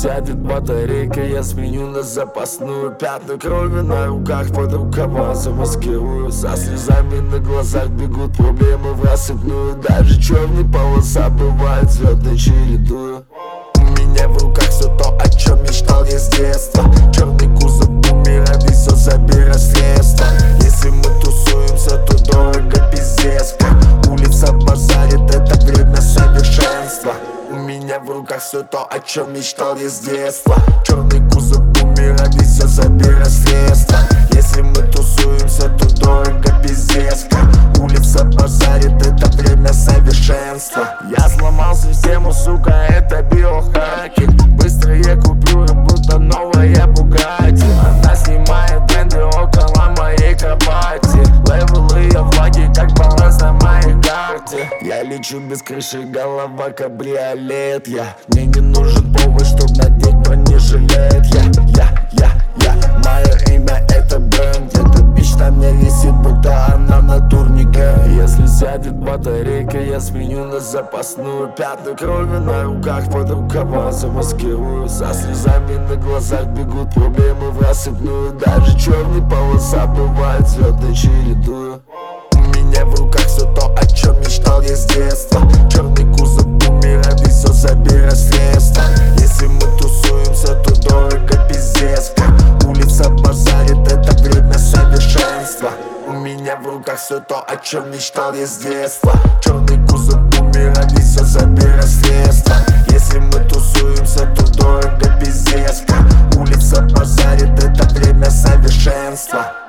сядет батарейка, я сменю на запасную. Пятна крови на руках, под рукава замаскирую. Со слезами на глазах бегут проблемы в рассыпную. Даже черные полоса бывают звездной чередую. У меня в руках все то, о чем мечтал я с детства. Черный кузов, бумеранг, и все забирай средства. Если мы тусуемся, то дорого пиздец. Улица базарит, это время совершенства. У меня в руках все то, о чем мечтал я с детства. Черный кузов, бумеранг, и все забирай средства. Если мы тусуемся, то дорого пиздец. Улица базарит, это время совершенства. Я сломал систему, сука, это биохакинг. Быстрые купюры, будто новая Бугатти. Она снимает бренды около моей кровати. Левелы я влаги, как баланс на моей карте. Я лечу без крыши, голова кабриолет. Мне не нужен повод, чтоб надеть бронежилет. Мое имя это бренд. Эта бич на мне висит, будто она на турнике. Если сядет батарейка, я сменю на запасную. Пятна крови на руках, под рукава замаскирую. Со слезами на глазах бегут проблемы в рассыпную. Даже черные полоса бывают звездной чередую. У меня в руках все то, о чем мечтал я с детства. Черный кузов, бумеранг, и все забирай средства. Если мы тусуемся, то дорого пиздец. Улица базарит, это время совершенства. У меня в руках все то, о чем мечтал я с детства. Черный кузов, бумеранг, и все забирай средства. Если мы тусуемся, то дорого пиздец. Улица базарит, это время совершенства.